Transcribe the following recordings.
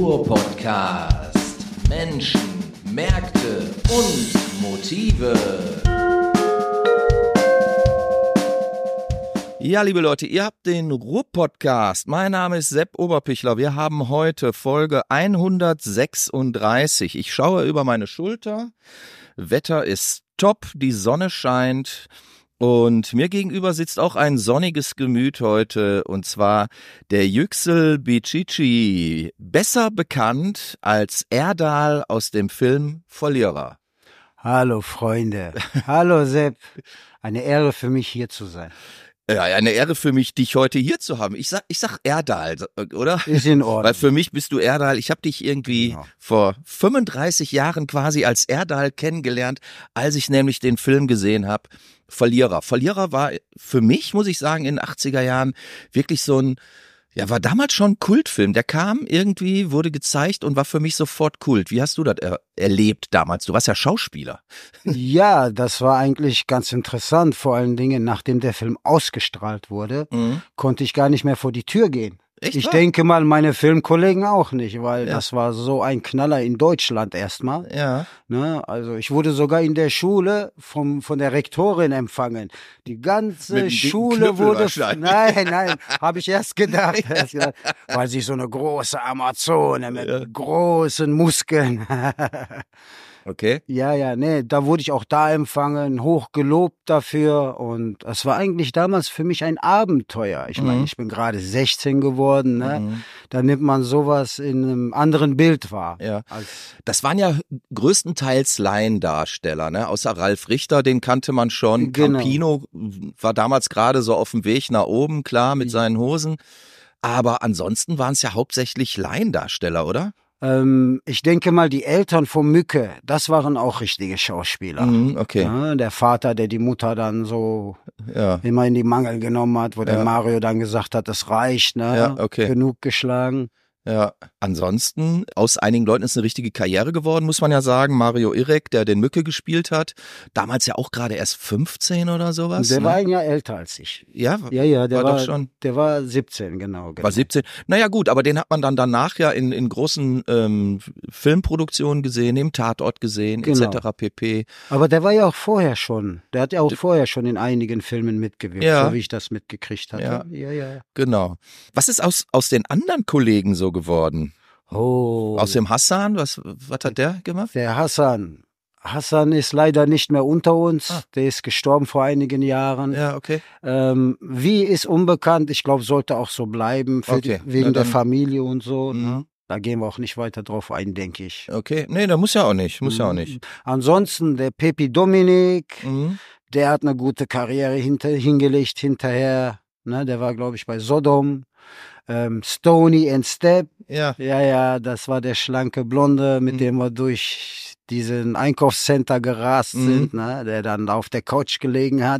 Kulturpodcast. Menschen, Märkte und Motive. Ja, liebe Leute, ihr habt den Ruhr-Podcast. Mein Name ist Sepp Oberpichler. Wir haben heute Folge 136. Ich schaue über meine Schulter. Wetter ist top, die Sonne scheint. Und mir gegenüber sitzt auch ein sonniges Gemüt heute, und zwar der Yüksel Biçici, besser bekannt als Erdal aus dem Film Verlierer. Hallo Freunde, hallo Sepp, eine Ehre für mich hier zu sein. Ja, eine Ehre für mich, dich heute hier zu haben. Ich sag Erdal, oder? Ist in Ordnung. Weil für mich bist du Erdal. Ich habe dich irgendwie vor 35 Jahren quasi als Erdal kennengelernt, als ich nämlich den Film gesehen habe, Verlierer. Verlierer war für mich, muss ich sagen, in den 80er Jahren wirklich so ein, ja, war damals schon ein Kultfilm. Der kam irgendwie, wurde gezeigt und war für mich sofort Kult. Wie hast du das erlebt damals? Du warst ja Schauspieler. Ja, das war eigentlich ganz interessant. Vor allen Dingen, nachdem der Film ausgestrahlt wurde, konnte ich gar nicht mehr vor die Tür gehen. Echt Ich wahr? denke mal, meine Filmkollegen auch nicht, weil das war so ein Knaller in Deutschland erstmal. Ja. Ne? Also ich wurde sogar in der Schule von der Rektorin empfangen. Die ganze Mit dem dicken Schule Knüppel wurde... wahrscheinlich. Nein, habe ich erst gedacht. Weil sie so eine große Amazone mit großen Muskeln. Okay. Ja, nee, da wurde ich auch da empfangen, hoch gelobt dafür, und es war eigentlich damals für mich ein Abenteuer. Ich meine, ich bin gerade 16 geworden, ne? Da nimmt man sowas in einem anderen Bild wahr. Ja. Das waren ja größtenteils Laiendarsteller, ne? Außer Ralf Richter, den kannte man schon. Genau. Campino war damals gerade so auf dem Weg nach oben, klar, mit seinen Hosen. Aber ansonsten waren es ja hauptsächlich Laiendarsteller, oder? Ich denke mal, die Eltern von Mücke, das waren auch richtige Schauspieler. Okay. Ja, der Vater, der die Mutter dann so immer in die Mangel genommen hat, wo der Mario dann gesagt hat, das reicht, ne? Ja, okay. Genug geschlagen. Ja, ansonsten, aus einigen Leuten ist eine richtige Karriere geworden, muss man ja sagen. Mario Irek, der den Mücke gespielt hat, damals ja auch gerade erst 15 oder sowas. Der ne? war ein Jahr älter als ich. Ja, Ja, der war war doch schon. Der war 17, genau. War 17. Naja gut, aber den hat man dann danach ja in großen Filmproduktionen gesehen, im Tatort gesehen, Genau. etc. pp. Aber der war ja auch vorher schon. Der hat ja auch vorher schon in einigen Filmen mitgewirkt, Ja. so wie ich das mitgekriegt hatte. Ja. Genau. Was ist aus den anderen Kollegen so geworden? Oh, Aus dem Hassan, was hat der gemacht? der Hassan. Hassan ist leider nicht mehr unter uns. Der ist gestorben vor einigen Jahren. Ja, okay. Wie ist unbekannt. Ich glaube, sollte auch so bleiben, Okay. wegen Na der dann- Familie und so. Ne? Da gehen wir auch nicht weiter drauf ein, denke ich. Okay, nee, der muss ja auch nicht, Ansonsten der Pepi Dominik, Mhm. der hat eine gute Karriere hingelegt hinterher. Ne, der war, glaube ich, bei Sodom. Stony and Step. Ja, das war der schlanke Blonde, mit dem wir durch diesen Einkaufscenter gerast sind, ne, der dann auf der Couch gelegen hat.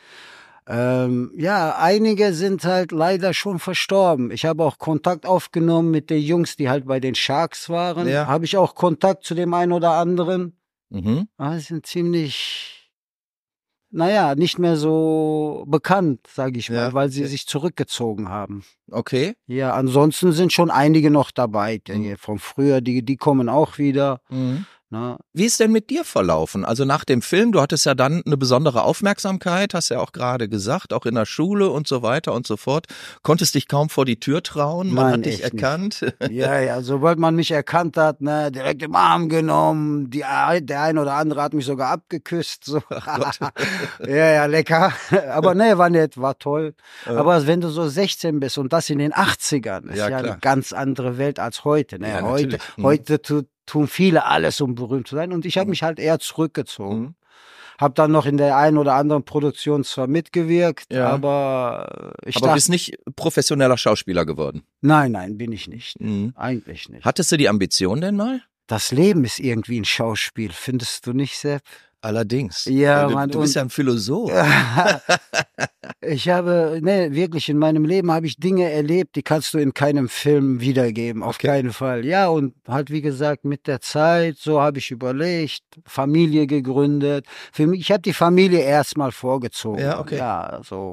Einige sind halt leider schon verstorben. Ich habe auch Kontakt aufgenommen mit den Jungs, die halt bei den Sharks waren. Ja. Habe ich auch Kontakt zu dem einen oder anderen. Mhm. Die sind ziemlich, nicht mehr so bekannt, sage ich mal, Ja. weil sie sich zurückgezogen haben. Okay. Ja, ansonsten sind schon einige noch dabei. Von früher, die kommen auch wieder. Ne? Wie ist denn mit dir verlaufen? Also nach dem Film, du hattest ja dann eine besondere Aufmerksamkeit, hast ja auch gerade gesagt, auch in der Schule und so weiter und so fort. Konntest dich kaum vor die Tür trauen, man Nein, hat dich echt nicht. erkannt. Ja, sobald man mich erkannt hat, ne, direkt im Arm genommen. Der ein oder andere hat mich sogar abgeküsst. So. Ja, lecker. Aber war nett, war toll. Aber wenn du so 16 bist und das in den 80ern, ist Ja, ja klar. eine ganz andere Welt als heute. Ne? Ja, heute natürlich. heute tun viele alles, um berühmt zu sein. Und ich habe mich halt eher zurückgezogen. Hab dann noch in der einen oder anderen Produktion zwar mitgewirkt, Ja. aber ich Aber dachte, bist nicht professioneller Schauspieler geworden. nein, bin ich nicht. Eigentlich nicht. Hattest du die Ambition denn mal? Das Leben ist irgendwie ein Schauspiel, findest du nicht, Sepp? Allerdings. Ja, du, Mann, du bist und- ja ein Philosoph. Ich habe, wirklich in meinem Leben habe ich Dinge erlebt, die kannst du in keinem Film wiedergeben, auf keinen Fall. Ja, und halt wie gesagt, mit der Zeit, so habe ich überlegt, Familie gegründet. Für mich, ich habe die Familie erstmal vorgezogen. Ja, okay. Ja, so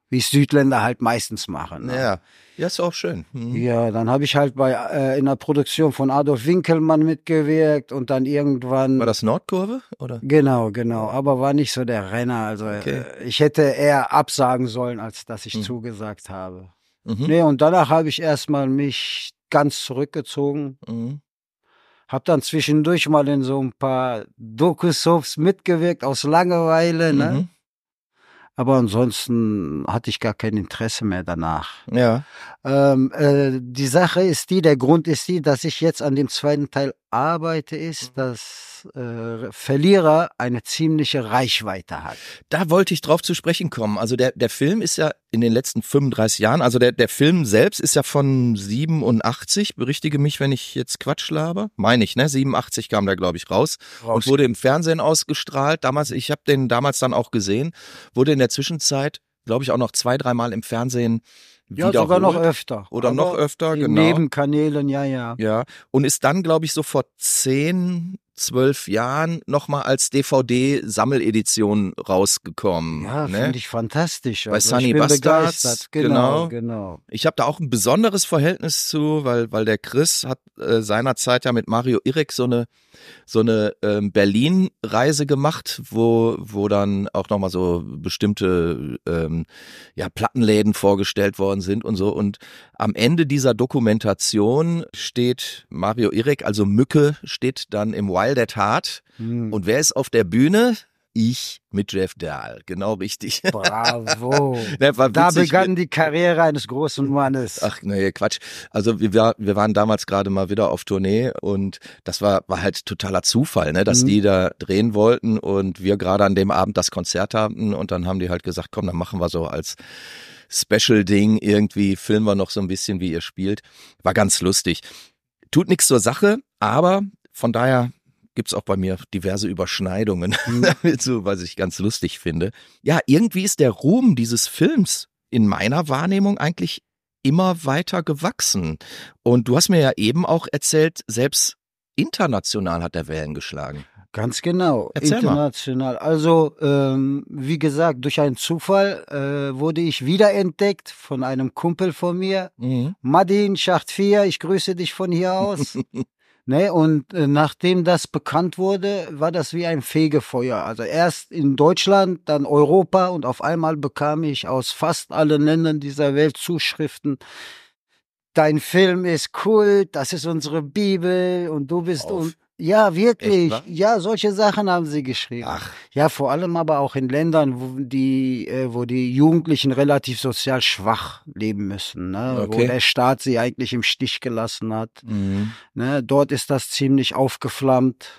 wie Südländer halt meistens machen. Ne? Ja, ist auch schön. Ja, dann habe ich halt in der Produktion von Adolf Winkelmann mitgewirkt und dann irgendwann... War das Nordkurve, oder? Genau, aber war nicht so der Renner. Also ich hätte eher absagen sollen, als dass ich zugesagt habe. Nee, und danach habe ich erstmal mich ganz zurückgezogen. Hab dann zwischendurch mal in so ein paar Doku-Soaps mitgewirkt aus Langeweile, ne? Aber ansonsten hatte ich gar kein Interesse mehr danach. Ja. Die Sache ist der Grund ist dass ich jetzt an dem zweiten Teil arbeite, ist, dass Verlierer eine ziemliche Reichweite hat. Da wollte ich drauf zu sprechen kommen. Also der Film ist ja in den letzten 35 Jahren, also der Film selbst ist ja von 87, berichtige mich, wenn ich jetzt Quatsch laber. Meine ich, ne? 87 kam der, glaube ich, raus und wurde im Fernsehen ausgestrahlt. Damals, ich habe den damals dann auch gesehen, wurde in der Zwischenzeit, glaube ich, auch noch 2-3 Mal im Fernsehen wiederholt. Ja, sogar noch öfter. Oder noch öfter, genau. Nebenkanälen, ja. Ja, und ist dann, glaube ich, so vor 10-12 Jahren nochmal als DVD-Sammeledition rausgekommen. Ja, ne? Finde ich fantastisch. Bei Sunny Bastards. Begeistert. Genau. Ich habe da auch ein besonderes Verhältnis zu, weil der Chris hat seinerzeit ja mit Mario Irek so eine Berlin-Reise gemacht, wo dann auch nochmal so bestimmte Plattenläden vorgestellt worden sind und so. Und am Ende dieser Dokumentation steht Mario Irek, also Mücke, steht dann im Wild at Heart. Und wer ist auf der Bühne? Ich mit Jeff Dahl, genau richtig. Bravo. Da begann die Karriere eines großen Mannes. Ach nee, Quatsch. Also wir waren damals gerade mal wieder auf Tournee und das war halt totaler Zufall, ne, dass die da drehen wollten und wir gerade an dem Abend das Konzert hatten und dann haben die halt gesagt, komm, dann machen wir so als Special-Ding irgendwie, filmen wir noch so ein bisschen, wie ihr spielt. War ganz lustig. Tut nichts zur Sache, aber von daher gibt's auch bei mir diverse Überschneidungen, so, was ich ganz lustig finde. Ja, irgendwie ist der Ruhm dieses Films in meiner Wahrnehmung eigentlich immer weiter gewachsen. Und du hast mir ja eben auch erzählt, selbst international hat er Wellen geschlagen. Ganz genau, Erzähl international. Mal. Also, wie gesagt, durch einen Zufall wurde ich wiederentdeckt von einem Kumpel von mir. Madin, Schacht 4, ich grüße dich von hier aus. Ne, und nachdem das bekannt wurde, war das wie ein Fegefeuer. Also erst in Deutschland, dann Europa und auf einmal bekam ich aus fast allen Ländern dieser Welt Zuschriften. Dein Film ist Kult, das ist unsere Bibel und du bist ja, wirklich. Echt, ja, solche Sachen haben sie geschrieben. Ach. Ja, vor allem aber auch in Ländern, wo die Jugendlichen relativ sozial schwach leben müssen, ne? Okay. Wo der Staat sie eigentlich im Stich gelassen hat. Ne? Dort ist das ziemlich aufgeflammt.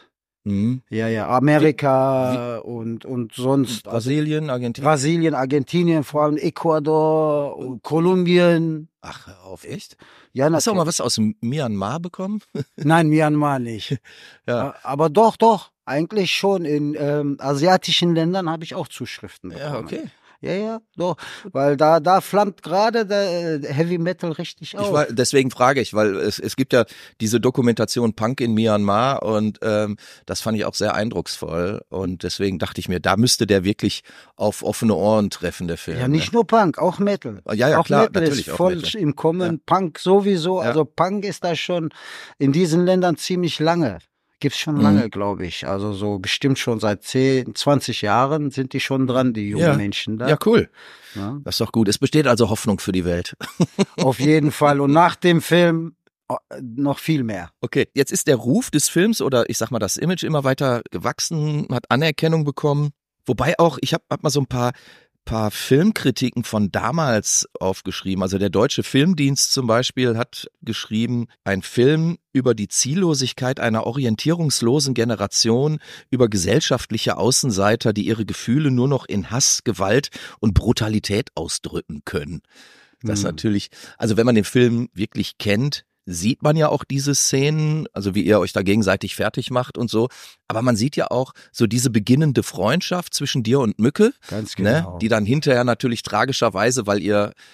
Ja, Amerika und sonst. Brasilien, Argentinien, vor allem Ecuador und Kolumbien. Ach, hör auf, echt? Ja, hast du auch mal was aus Myanmar bekommen? Nein, Myanmar nicht. Ja. Aber doch. Eigentlich schon. In asiatischen Ländern habe ich auch Zuschriften bekommen. Ja, okay. Ja, doch. Weil da flammt gerade der Heavy Metal richtig auf. Deswegen frage ich, weil es gibt ja diese Dokumentation Punk in Myanmar und das fand ich auch sehr eindrucksvoll und deswegen dachte ich mir, da müsste der wirklich auf offene Ohren treffen, der Film. Ja, nicht nur Punk, auch Metal. Ja, auch klar, Metal natürlich ist voll auch Metal. Im Kommen, ja. Punk sowieso, also Punk ist da schon in diesen Ländern ziemlich lange. Gibt's schon lange, glaube ich. Also so bestimmt schon seit 10, 20 Jahren sind die schon dran, die jungen Menschen da. Ja, cool. Ja. Das ist doch gut. Es besteht also Hoffnung für die Welt. Auf jeden Fall. Und nach dem Film noch viel mehr. Okay, jetzt ist der Ruf des Films oder ich sag mal das Image immer weiter gewachsen, hat Anerkennung bekommen. Wobei auch, ich hab mal so ein paar Filmkritiken von damals aufgeschrieben. Also der Deutsche Filmdienst zum Beispiel hat geschrieben, ein Film über die Ziellosigkeit einer orientierungslosen Generation, über gesellschaftliche Außenseiter, die ihre Gefühle nur noch in Hass, Gewalt und Brutalität ausdrücken können. Das ist natürlich, also wenn man den Film wirklich kennt, sieht man ja auch diese Szenen, also wie ihr euch da gegenseitig fertig macht und so. Aber man sieht ja auch so diese beginnende Freundschaft zwischen dir und Mücke. Ganz genau. Ne, die dann hinterher natürlich tragischerweise, weil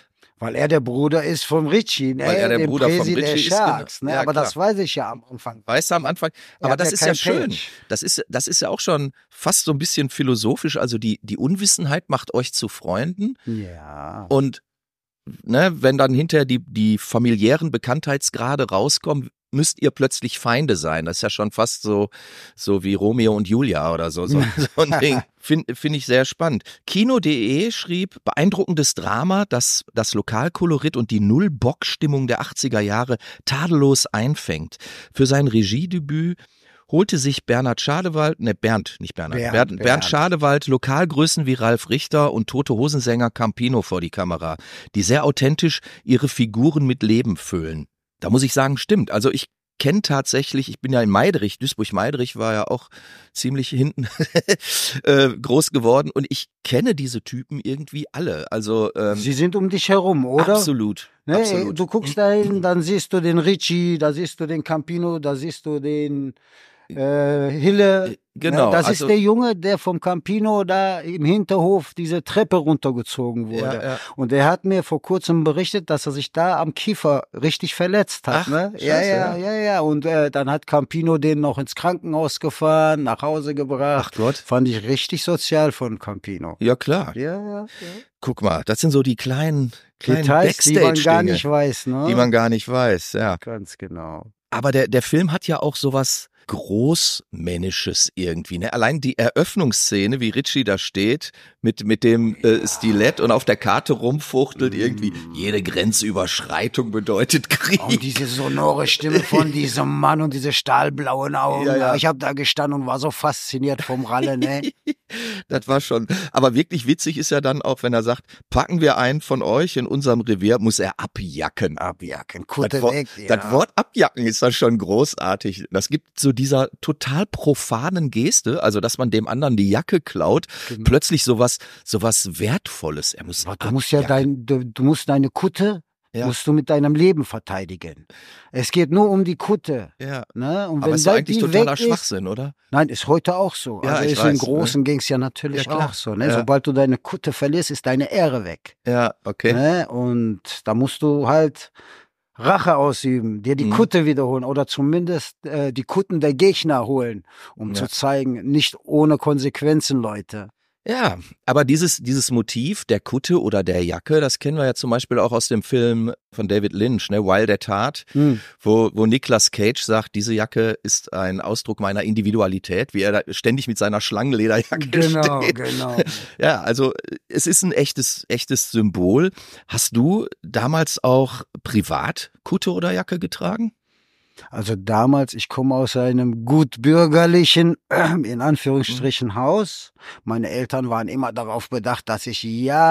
Weil er der Bruder ist von Richie, ne? Weil er der Bruder von Richie ist. Sharks, ne? Ja, aber klar. das weiß ich ja am Anfang. Weißt du am Anfang? Aber das ist ja schön. Das ist ja auch schon fast so ein bisschen philosophisch. Also die Unwissenheit macht euch zu Freunden. Ja. Und ne, wenn dann hinterher die familiären Bekanntheitsgrade rauskommen, müsst ihr plötzlich Feinde sein. Das ist ja schon fast so wie Romeo und Julia oder so ein Ding. Find ich sehr spannend. Kino.de schrieb, beeindruckendes Drama, das Lokalkolorit und die Null-Bock-Stimmung der 80er Jahre tadellos einfängt. Für sein Regiedebüt holte sich Bernd Schadewald Lokalgrößen wie Ralf Richter und Tote Hosensänger Campino vor die Kamera, die sehr authentisch ihre Figuren mit Leben füllen. Da muss ich sagen, stimmt. Also ich kenne tatsächlich, ich bin ja in Meiderich, Duisburg-Meiderich war ja auch ziemlich hinten groß geworden und ich kenne diese Typen irgendwie alle. Also sie sind um dich herum, oder? Absolut. Ne, absolut. Du guckst da hin, dann siehst du den Richie, da siehst du den Campino, da siehst du den Hille. Genau. Das ist der Junge, der vom Campino da im Hinterhof diese Treppe runtergezogen wurde. Ja. Und er hat mir vor kurzem berichtet, dass er sich da am Kiefer richtig verletzt hat. Ach, ne? Scheiße, Ja. Und dann hat Campino den noch ins Krankenhaus gefahren, nach Hause gebracht. Ach Gott. Fand ich richtig sozial von Campino. Ja, klar. Ja. Guck mal, das sind so die kleinen Details, die man gar nicht weiß, ne? Die man gar nicht weiß, ja. Ganz genau. Aber der Film hat ja auch sowas Großmännisches irgendwie, ne? Allein die Eröffnungsszene, wie Richie da steht, mit dem Stilett und auf der Karte rumfuchtelt irgendwie. Jede Grenzüberschreitung bedeutet Krieg. Und diese sonore Stimme von diesem Mann und diese stahlblauen Augen. Ja. Ich habe da gestanden und war so fasziniert vom Ralle, ne? Das war schon, aber wirklich witzig ist ja dann auch, wenn er sagt, packen wir einen von euch in unserem Revier, muss er abjacken. Kutte weg. Ja. Das Wort abjacken ist dann schon großartig. Das gibt so dieser total profanen Geste, also dass man dem anderen die Jacke klaut, plötzlich sowas Wertvolles. Er muss du musst ja du musst deine Kutte musst du mit deinem Leben verteidigen. Es geht nur um die Kutte. Ja. Ne? Und aber wenn ist doch eigentlich totaler Schwachsinn, oder? Nein, ist heute auch so. Ja, also ich ist weiß, im Großen ging's ja natürlich auch so. Ne? Sobald du deine Kutte verlierst, ist deine Ehre weg. Ja, okay. Ne? Und da musst du halt Rache ausüben, dir die Kutte wiederholen oder zumindest die Kutten der Gegner holen, um zu zeigen, nicht ohne Konsequenzen, Leute. Ja, aber dieses Motiv der Kutte oder der Jacke, das kennen wir ja zum Beispiel auch aus dem Film von David Lynch, ne, Wild at Heart, wo Nicolas Cage sagt, diese Jacke ist ein Ausdruck meiner Individualität, wie er da ständig mit seiner Schlangenlederjacke steht. Genau. Ja, also es ist ein echtes Symbol. Hast du damals auch privat Kutte oder Jacke getragen? Also damals, ich komme aus einem gut bürgerlichen, in Anführungsstrichen, Haus. Meine Eltern waren immer darauf bedacht, dass ich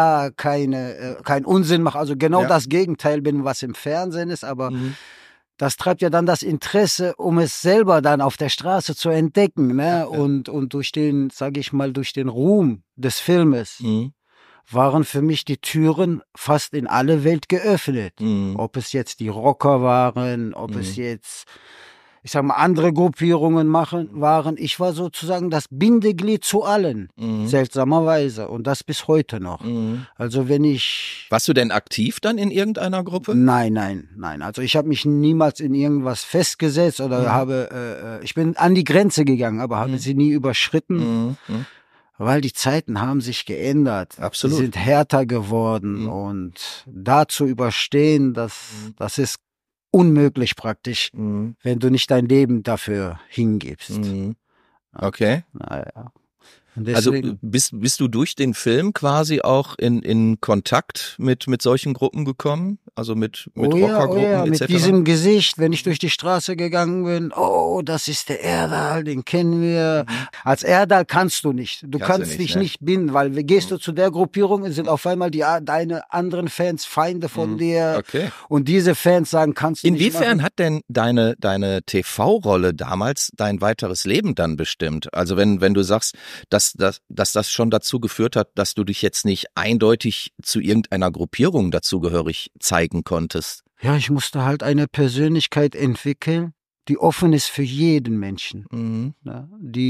kein Unsinn mache. Also genau das Gegenteil bin, was im Fernsehen ist. Aber das treibt ja dann das Interesse, um es selber dann auf der Straße zu entdecken. Ne? Und durch den, sage ich mal, durch den Ruhm des Filmes waren für mich die Türen fast in alle Welt geöffnet. Ob es jetzt die Rocker waren, ob es jetzt, ich sag mal, andere Gruppierungen waren. Ich war sozusagen das Bindeglied zu allen, seltsamerweise. Und das bis heute noch. Also wenn ich... Warst du denn aktiv dann in irgendeiner Gruppe? Nein. Also ich habe mich niemals in irgendwas festgesetzt oder ich bin an die Grenze gegangen, aber habe sie nie überschritten. Weil die Zeiten haben sich geändert. Absolut. Sie sind härter geworden und da zu überstehen, das ist unmöglich praktisch, wenn du nicht dein Leben dafür hingibst. Okay. Naja. Also bist du durch den Film quasi auch in Kontakt mit solchen Gruppen gekommen? Also mit Rockergruppen etc.? Mit diesem Gesicht, wenn ich durch die Straße gegangen bin, das ist der Erdal, den kennen wir. Als Erdal kannst du nicht. Du kannst dich nicht binden, weil gehst du zu der Gruppierung, sind auf einmal deine anderen Fans Feinde von dir. Okay. Und diese Fans sagen, kannst du nicht machen. Inwiefern hat denn deine TV-Rolle damals dein weiteres Leben dann bestimmt? Also wenn du sagst, dass das schon dazu geführt hat, dass du dich jetzt nicht eindeutig zu irgendeiner Gruppierung dazugehörig zeigen konntest. Ja, ich musste halt eine Persönlichkeit entwickeln, die offen ist für jeden Menschen. Ne?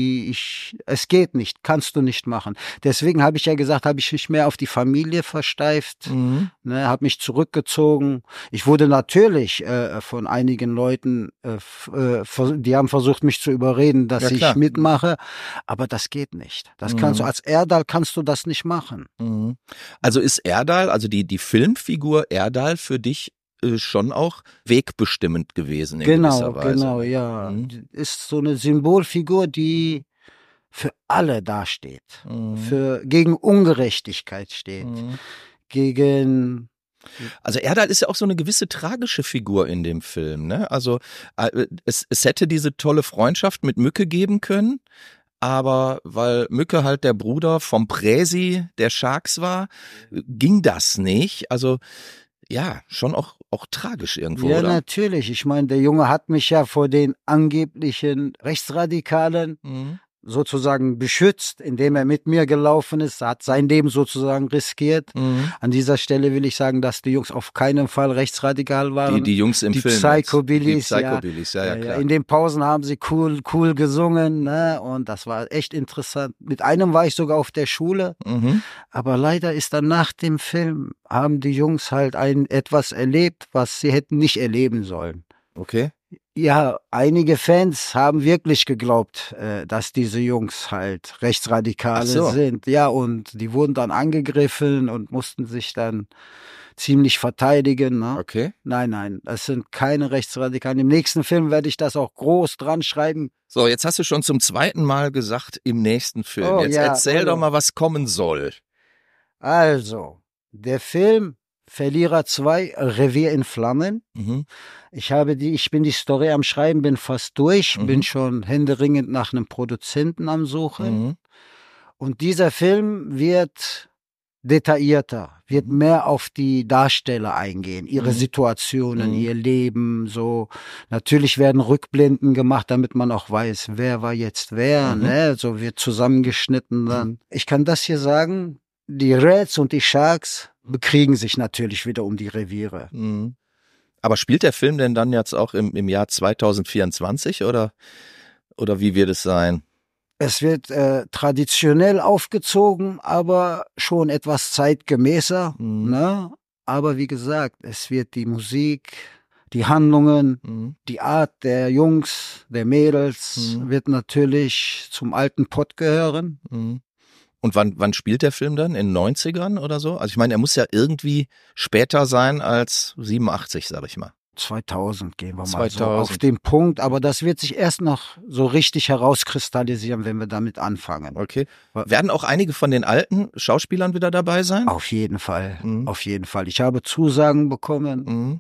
Es geht nicht, kannst du nicht machen. Deswegen habe ich ja gesagt, habe ich mich mehr auf die Familie versteift, ne, habe mich zurückgezogen. Ich wurde natürlich von einigen Leuten, die haben versucht, mich zu überreden, dass ich mitmache, aber das geht nicht. Das kannst du, als Erdal kannst du das nicht machen. Also ist Erdal, also die Filmfigur Erdal für dich schon auch wegbestimmend gewesen in gewisser Weise. Genau, ja. Ist so eine Symbolfigur, die für alle dasteht, gegen Ungerechtigkeit steht, gegen... Also Erdal ist ja auch so eine gewisse tragische Figur in dem Film, ne? Also es hätte diese tolle Freundschaft mit Mücke geben können, aber weil Mücke halt der Bruder vom Präsi der Sharks war, ging das nicht. Also ja, schon auch tragisch irgendwo, ja, oder? Ja, natürlich. Ich meine, der Junge hat mich ja vor den angeblichen Rechtsradikalen sozusagen beschützt, indem er mit mir gelaufen ist, hat sein Leben sozusagen riskiert. An dieser Stelle will ich sagen, dass die Jungs auf keinen Fall rechtsradikal waren. Die Jungs im Film. Psychobillies, die Psychobillies, ja, klar. In den Pausen haben sie cool gesungen, ne? Und das war echt interessant. Mit einem war ich sogar auf der Schule, aber leider ist dann nach dem Film, haben die Jungs halt etwas erlebt, was sie hätten nicht erleben sollen. Okay. Ja, einige Fans haben wirklich geglaubt, dass diese Jungs halt Rechtsradikale sind. Ja, und die wurden dann angegriffen und mussten sich dann ziemlich verteidigen. Ne? Okay. Nein, das sind keine Rechtsradikalen. Im nächsten Film werde ich das auch groß dran schreiben. So, jetzt hast du schon zum zweiten Mal gesagt, im nächsten Film. Jetzt erzähl doch mal, was kommen soll. Also, der Film Verlierer 2, Revier in Flammen. Ich bin die Story am Schreiben, bin fast durch, bin schon händeringend nach einem Produzenten am Suchen. Und dieser Film wird detaillierter, wird mehr auf die Darsteller eingehen, ihre Situationen, ihr Leben, so. Natürlich werden Rückblenden gemacht, damit man auch weiß, wer war jetzt wer, ne? So wird zusammengeschnitten dann. Ich kann das hier sagen, die Reds und die Sharks bekriegen sich natürlich wieder um die Reviere. Aber spielt der Film denn dann jetzt auch im Jahr 2024 oder wie wird es sein? Es wird traditionell aufgezogen, aber schon etwas zeitgemäßer. Ne? Aber wie gesagt, es wird die Musik, die Handlungen, die Art der Jungs, der Mädels wird natürlich zum alten Pott gehören. Und wann spielt der Film dann? In den 90ern oder so? Also ich meine, er muss ja irgendwie später sein als 87, sag ich mal. 2000 gehen wir mal so auf den Punkt, aber das wird sich erst noch so richtig herauskristallisieren, wenn wir damit anfangen. Okay. Werden auch einige von den alten Schauspielern wieder dabei sein? Auf jeden Fall, auf jeden Fall. Ich habe Zusagen bekommen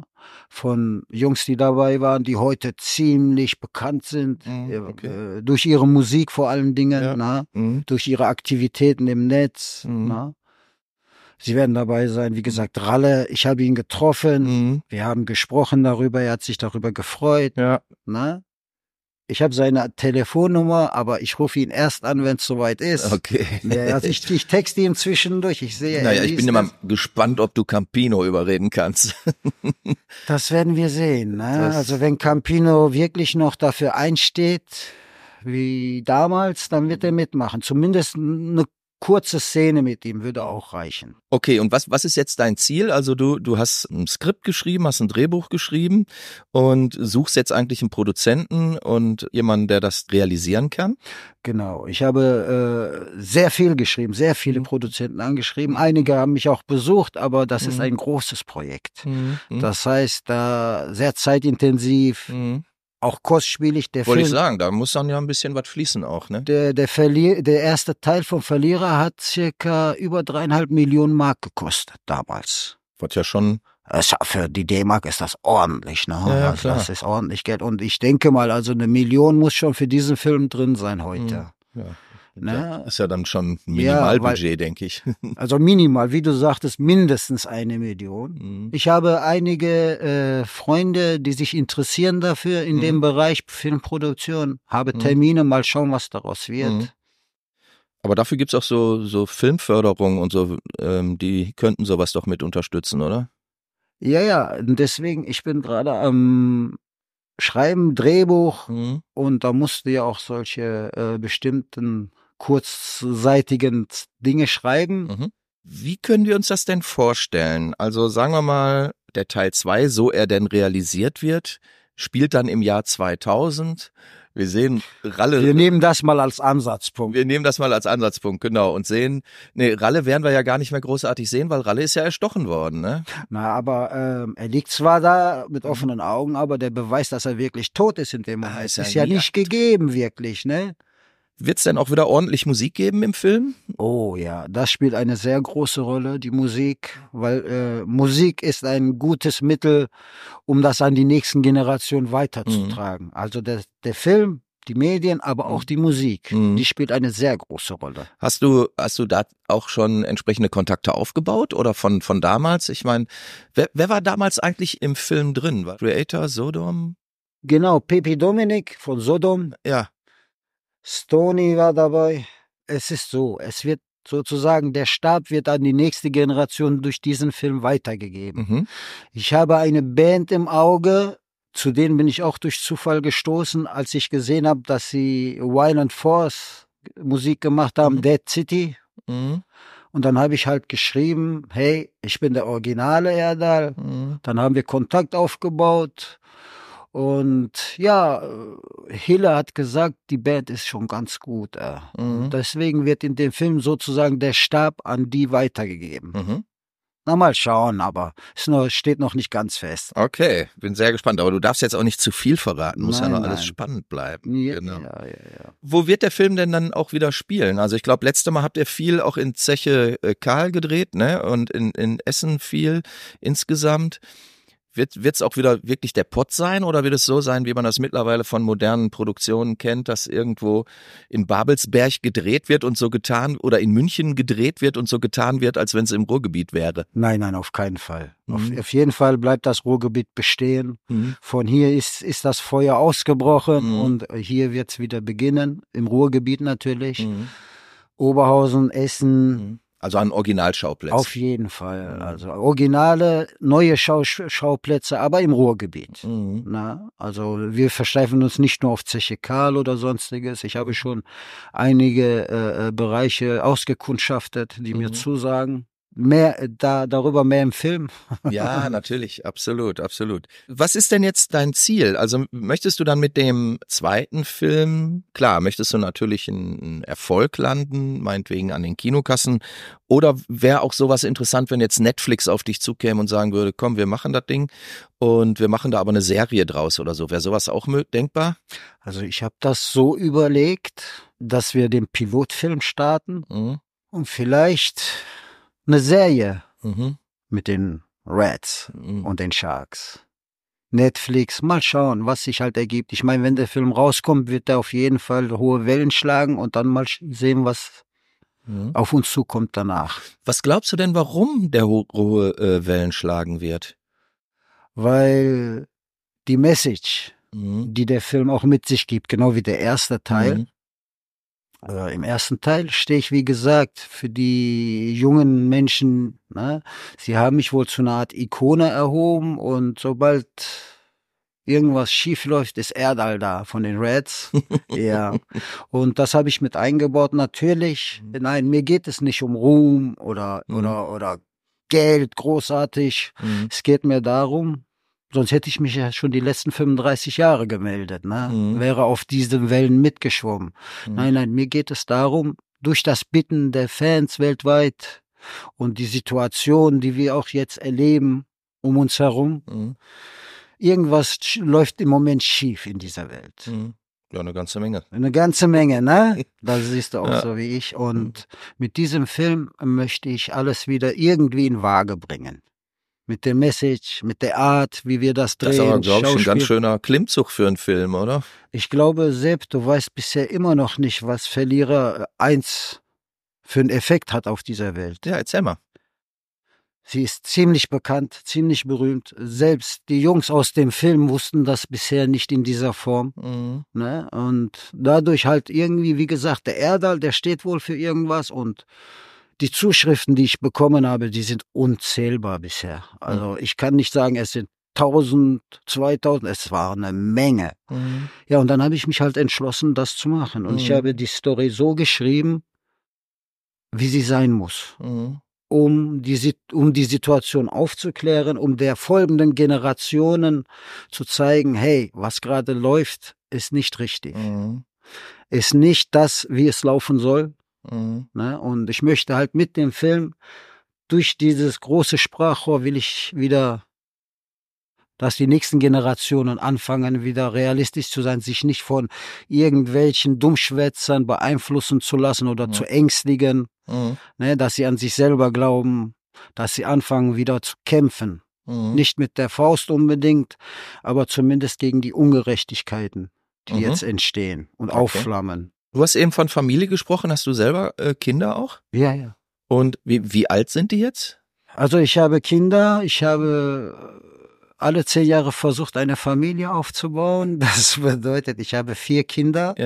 von Jungs, die dabei waren, die heute ziemlich bekannt sind, durch ihre Musik vor allen Dingen, durch ihre Aktivitäten im Netz. Sie werden dabei sein, wie gesagt, Ralle, ich habe ihn getroffen, wir haben gesprochen darüber, er hat sich darüber gefreut. Ich habe seine Telefonnummer, aber ich rufe ihn erst an, wenn es soweit ist. Okay. Also ich texte ihn zwischendurch, ich sehe... ich bin immer gespannt, ob du Campino überreden kannst. Das werden wir sehen. Ne? Also wenn Campino wirklich noch dafür einsteht, wie damals, dann wird er mitmachen. Zumindest eine kurze Szene mit ihm würde auch reichen. Okay, und was ist jetzt dein Ziel? Also du hast ein Skript geschrieben, hast ein Drehbuch geschrieben und suchst jetzt eigentlich einen Produzenten und jemanden, der das realisieren kann? Genau, ich habe sehr viel geschrieben, sehr viele Produzenten angeschrieben. Einige haben mich auch besucht, aber das ist ein großes Projekt. Das heißt, da sehr zeitintensiv, auch kostspielig. Wollte ich sagen, da muss dann ja ein bisschen was fließen auch, ne? Der erste Teil vom Verlierer hat circa über 3,5 Millionen Mark gekostet damals. Was ja schon... Für die D-Mark ist das ordentlich, ne? Ja, also das ist ordentlich Geld. Und ich denke mal, also 1 Million muss schon für diesen Film drin sein heute. Ja. Ne? Ist ja dann schon Minimalbudget, denke ich. Also minimal, wie du sagtest, mindestens 1 Million. Ich habe einige Freunde, die sich interessieren dafür in dem Bereich Filmproduktion. Habe Termine, mal schauen, was daraus wird. Aber dafür gibt's auch so Filmförderung und so, die könnten sowas doch mit unterstützen, oder? Ja, deswegen, ich bin gerade am schreiben, Drehbuch, und da musst du ja auch solche bestimmten kurzseitigen Dinge schreiben. Wie können wir uns das denn vorstellen? Also sagen wir mal, der Teil 2, so er denn realisiert wird, spielt dann im Jahr 2000. Wir sehen Ralle. Wir nehmen das mal als Ansatzpunkt. Genau. Und sehen, Ralle werden wir ja gar nicht mehr großartig sehen, weil Ralle ist ja erstochen worden, ne? Na, aber er liegt zwar da mit offenen Augen, aber der Beweis, dass er wirklich tot ist in dem Moment, ist ja nicht gegeben, wirklich, ne? Wird's denn auch wieder ordentlich Musik geben im Film? Oh ja, das spielt eine sehr große Rolle, die Musik, weil Musik ist ein gutes Mittel, um das an die nächsten Generationen weiterzutragen. Also der Film, die Medien, aber auch die Musik, die spielt eine sehr große Rolle. Hast du da auch schon entsprechende Kontakte aufgebaut oder von damals? Ich meine, wer war damals eigentlich im Film drin? War Creator, Sodom? Genau, Pepe Dominik von Sodom. Ja. Stoney war dabei. Es ist so, es wird sozusagen, der Stab wird an die nächste Generation durch diesen Film weitergegeben. Ich habe eine Band im Auge, zu denen bin ich auch durch Zufall gestoßen, als ich gesehen habe, dass sie Violent Force Musik gemacht haben, Dead City. Und dann habe ich halt geschrieben, hey, ich bin der originale Erdal. Dann haben wir Kontakt aufgebaut. Und ja, Hille hat gesagt, die Band ist schon ganz gut. Deswegen wird in dem Film sozusagen der Stab an die weitergegeben. Na, mal schauen, aber steht noch nicht ganz fest. Okay, bin sehr gespannt. Aber du darfst jetzt auch nicht zu viel verraten. Muss ja noch alles spannend bleiben. Ja, genau. Ja. Wo wird der Film denn dann auch wieder spielen? Also ich glaube, letztes Mal habt ihr viel auch in Zeche Karl gedreht, ne? Und in Essen viel insgesamt. Wird's auch wieder wirklich der Pott sein oder wird es so sein, wie man das mittlerweile von modernen Produktionen kennt, dass irgendwo in Babelsberg gedreht wird und so getan oder in München gedreht wird und so getan wird, als wenn es im Ruhrgebiet wäre? Nein, auf keinen Fall. Auf jeden Fall bleibt das Ruhrgebiet bestehen. Von hier ist das Feuer ausgebrochen und hier wird's wieder beginnen, im Ruhrgebiet natürlich. Oberhausen, Essen. Also an Originalschauplätzen. Auf jeden Fall. Also originale, neue Schauplätze, aber im Ruhrgebiet. Na, also wir versteifen uns nicht nur auf Zeche Karl oder sonstiges. Ich habe schon einige Bereiche ausgekundschaftet, die mir zusagen. Darüber mehr im Film. Ja, natürlich, absolut. Was ist denn jetzt dein Ziel? Also möchtest du dann mit dem zweiten Film, klar, möchtest du natürlich einen Erfolg landen, meinetwegen an den Kinokassen, oder wäre auch sowas interessant, wenn jetzt Netflix auf dich zukäme und sagen würde, komm, wir machen das Ding und wir machen da aber eine Serie draus oder so. Wäre sowas auch denkbar? Also ich habe das so überlegt, dass wir den Pilotfilm starten und vielleicht eine Serie mit den Reds und den Sharks. Netflix, mal schauen, was sich halt ergibt. Ich meine, wenn der Film rauskommt, wird er auf jeden Fall hohe Wellen schlagen und dann mal sehen, was auf uns zukommt danach. Was glaubst du denn, warum der hohe Wellen schlagen wird? Weil die Message, die der Film auch mit sich gibt, genau wie der erste Teil, im ersten Teil stehe ich, wie gesagt, für die jungen Menschen, ne? Sie haben mich wohl zu einer Art Ikone erhoben und sobald irgendwas schief läuft, ist Erdal da von den Reds. Ja. Und das habe ich mit eingebaut. Natürlich, nein, mir geht es nicht um Ruhm oder Geld großartig. Es geht mir darum, sonst hätte ich mich ja schon die letzten 35 Jahre gemeldet, ne? Wäre auf diesen Wellen mitgeschwommen. Nein, mir geht es darum, durch das Bitten der Fans weltweit und die Situation, die wir auch jetzt erleben um uns herum, irgendwas läuft im Moment schief in dieser Welt. Ja, eine ganze Menge. Eine ganze Menge, ne? Das siehst du auch so wie ich. Und mit diesem Film möchte ich alles wieder irgendwie in Waage bringen. Mit der Message, mit der Art, wie wir das drehen. Das ist aber, glaube ich, ein ganz schöner Klimmzug für einen Film, oder? Ich glaube, Sepp, du weißt bisher immer noch nicht, was Verlierer 1 für einen Effekt hat auf dieser Welt. Ja, erzähl mal. Sie ist ziemlich bekannt, ziemlich berühmt. Selbst die Jungs aus dem Film wussten das bisher nicht in dieser Form. Ne? Und dadurch halt irgendwie, wie gesagt, der Erdal, der steht wohl für irgendwas und die Zuschriften, die ich bekommen habe, die sind unzählbar bisher. Also ich kann nicht sagen, es sind 1000, 2000, es war eine Menge. Ja, und dann habe ich mich halt entschlossen, das zu machen. Und ich habe die Story so geschrieben, wie sie sein muss. Um die Situation aufzuklären, um der folgenden Generationen zu zeigen, hey, was gerade läuft, ist nicht richtig. Ist nicht das, wie es laufen soll. Ne? Und ich möchte halt mit dem Film, durch dieses große Sprachrohr will ich wieder, dass die nächsten Generationen anfangen, wieder realistisch zu sein, sich nicht von irgendwelchen Dummschwätzern beeinflussen zu lassen oder zu ängstigen, ne, dass sie an sich selber glauben, dass sie anfangen, wieder zu kämpfen. Nicht mit der Faust unbedingt, aber zumindest gegen die Ungerechtigkeiten, die jetzt entstehen und aufflammen. Du hast eben von Familie gesprochen. Hast du selber Kinder auch? Ja. Und wie alt sind die jetzt? Also ich habe Kinder, ich habe alle 10 Jahre versucht, eine Familie aufzubauen. Das bedeutet, ich habe 4 Kinder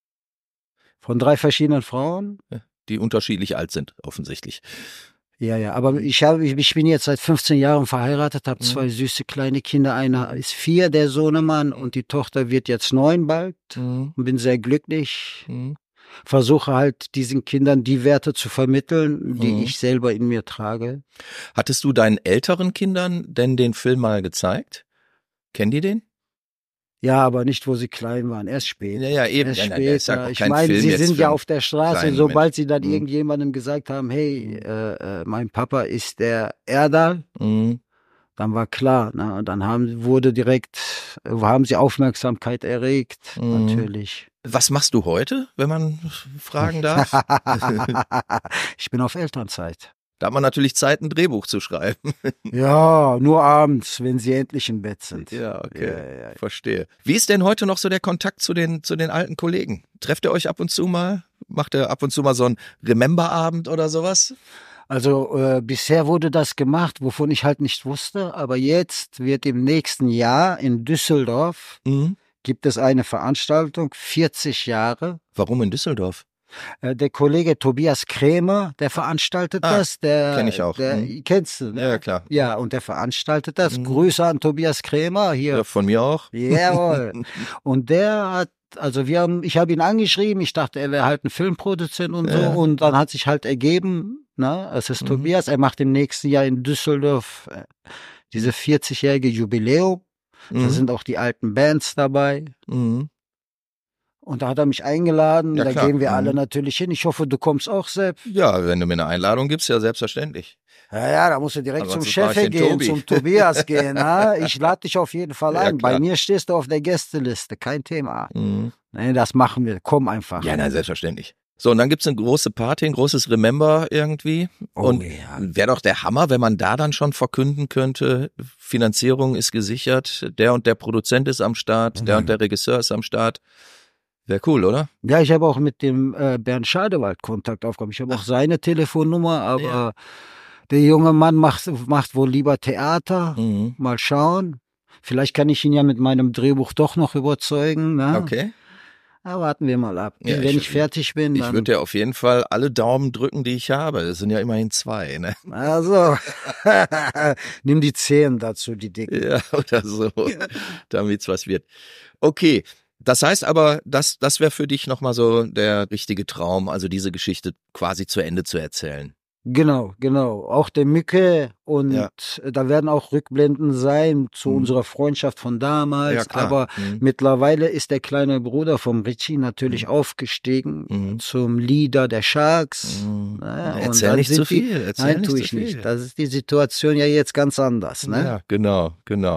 von 3 verschiedenen Frauen. Die unterschiedlich alt sind, offensichtlich. Ja, aber ich bin jetzt seit 15 Jahren verheiratet, habe 2 süße kleine Kinder. Einer ist 4, der Sohnemann, und die Tochter wird jetzt 9 bald. Und bin sehr glücklich. Versuche halt diesen Kindern die Werte zu vermitteln, die ich selber in mir trage. Hattest du deinen älteren Kindern denn den Film mal gezeigt? Kennen die den? Ja, aber nicht, wo sie klein waren. Erst später. Ja, eben. Erst später. Ich meine, sie sind ja auf der Straße. Sobald sie dann irgendjemandem gesagt haben, hey, mein Papa ist der Erdal, dann war klar. Ne? Dann haben sie Aufmerksamkeit erregt, natürlich. Was machst du heute, wenn man fragen darf? Ich bin auf Elternzeit. Da hat man natürlich Zeit, ein Drehbuch zu schreiben. Ja, nur abends, wenn sie endlich im Bett sind. Ja, okay, verstehe. Wie ist denn heute noch so der Kontakt zu den alten Kollegen? Trefft ihr euch ab und zu mal? Macht ihr ab und zu mal so einen Remember-Abend oder sowas? Also bisher wurde das gemacht, wovon ich halt nicht wusste. Aber jetzt wird im nächsten Jahr in Düsseldorf gibt es eine Veranstaltung, 40 Jahre. Warum in Düsseldorf? Der Kollege Tobias Krämer, der veranstaltet das. Kenn ich auch. Kennst du? Ne? Ja, klar. Ja, und der veranstaltet das. Grüße an Tobias Krämer hier. Ja, von mir auch. Jawohl. Und der hat, also ich habe ihn angeschrieben, ich dachte, er wäre halt ein Filmproduzent und so, und dann hat sich halt ergeben, ne, es ist Tobias, er macht im nächsten Jahr in Düsseldorf diese 40-jährige Jubiläum. Da sind auch die alten Bands dabei. Und da hat er mich eingeladen, ja, da klar. gehen wir alle natürlich hin. Ich hoffe, du kommst auch, Sepp. Ja, wenn du mir eine Einladung gibst, ja selbstverständlich. Ja, da musst du direkt Aber zum Chef gehen, zum Tobias gehen. Na? Ich lade dich auf jeden Fall ein. Klar. Bei mir stehst du auf der Gästeliste, kein Thema. Nee, das machen wir, komm einfach. Ja, na, selbstverständlich. So, und dann gibt's eine große Party, ein großes Remember irgendwie. Und wäre doch der Hammer, wenn man da dann schon verkünden könnte, Finanzierung ist gesichert, der und der Produzent ist am Start, der und der Regisseur ist am Start. Wäre cool, oder? Ja, ich habe auch mit dem Bernd Schadewald Kontakt aufgenommen. Ich habe auch seine Telefonnummer, aber der junge Mann macht wohl lieber Theater. Mal schauen. Vielleicht kann ich ihn ja mit meinem Drehbuch doch noch überzeugen. Ne? Okay. Aber warten wir mal ab. Ja, wenn ich fertig bin, dann... Ich würde ja auf jeden Fall alle Daumen drücken, die ich habe. Das sind ja immerhin 2, ne? Also, nimm die 10 dazu, die dicken. Ja, oder so, damit's was wird. Okay, das heißt aber, das wäre für dich nochmal so der richtige Traum, also diese Geschichte quasi zu Ende zu erzählen. Genau. Auch der Mücke, und da werden auch Rückblenden sein zu unserer Freundschaft von damals. Ja, klar. Aber mittlerweile ist der kleine Bruder vom Richie natürlich aufgestiegen zum Leader der Sharks. Ja, Erzähl nicht zu viel. Nein, tue ich nicht. Das ist die Situation ja jetzt ganz anders. Ne? Ja, genau.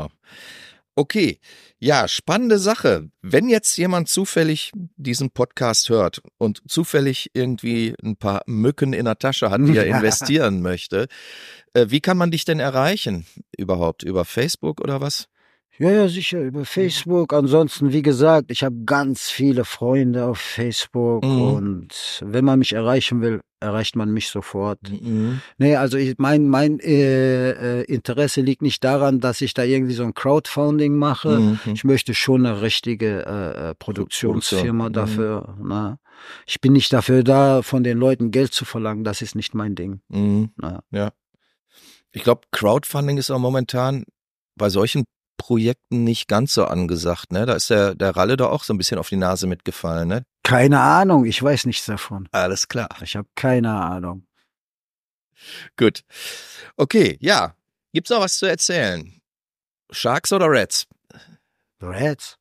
Okay, ja, spannende Sache. Wenn jetzt jemand zufällig diesen Podcast hört und zufällig irgendwie ein paar Mücken in der Tasche hat, die er investieren möchte, wie kann man dich denn erreichen überhaupt? Über Facebook oder was? Ja, sicher, über Facebook. Ansonsten, wie gesagt, ich habe ganz viele Freunde auf Facebook, und wenn man mich erreichen will, erreicht man mich sofort. Nee, also mein Interesse liegt nicht daran, dass ich da irgendwie so ein Crowdfunding mache. Ich möchte schon eine richtige Produktionsfirma dafür. Na? Ich bin nicht dafür da, von den Leuten Geld zu verlangen. Das ist nicht mein Ding. Ja. Ich glaube, Crowdfunding ist auch momentan bei solchen Projekten nicht ganz so angesagt, ne? Da ist der Ralle doch auch so ein bisschen auf die Nase mitgefallen, ne? Keine Ahnung, ich weiß nichts davon. Alles klar. Ich habe keine Ahnung. Gut. Okay, ja. Gibt's noch was zu erzählen? Sharks oder Rats? Rats?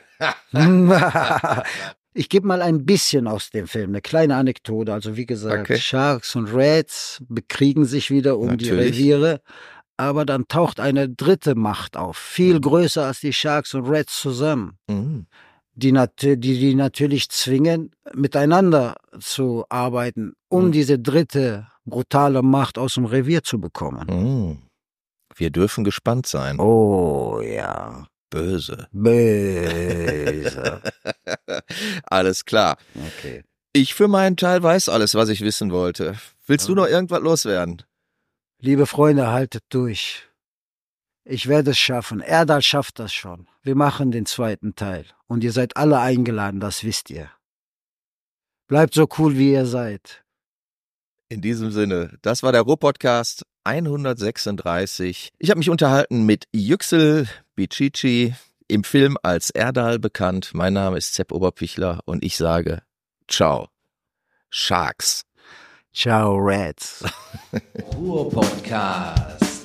Ich gebe mal ein bisschen aus dem Film, eine kleine Anekdote. Also wie gesagt, okay. Sharks und Rats bekriegen sich wieder um die Reviere, aber dann taucht eine dritte Macht auf, viel größer als die Sharks und Rats zusammen, die natürlich zwingen, miteinander zu arbeiten, um diese dritte brutale Macht aus dem Revier zu bekommen. Wir dürfen gespannt sein. Oh ja. Böse. Alles klar. Okay. Ich für meinen Teil weiß alles, was ich wissen wollte. Willst du noch irgendwas loswerden? Liebe Freunde, haltet durch. Ich werde es schaffen. Erdal schafft das schon. Wir machen den zweiten Teil. Und ihr seid alle eingeladen, das wisst ihr. Bleibt so cool, wie ihr seid. In diesem Sinne, das war der Ruhr-Podcast 136. Ich habe mich unterhalten mit Yüksel Bicici, im Film als Erdal bekannt. Mein Name ist Sepp Oberpichler und ich sage ciao, Sharks. Ciao, Rats. Ruhr-Podcast.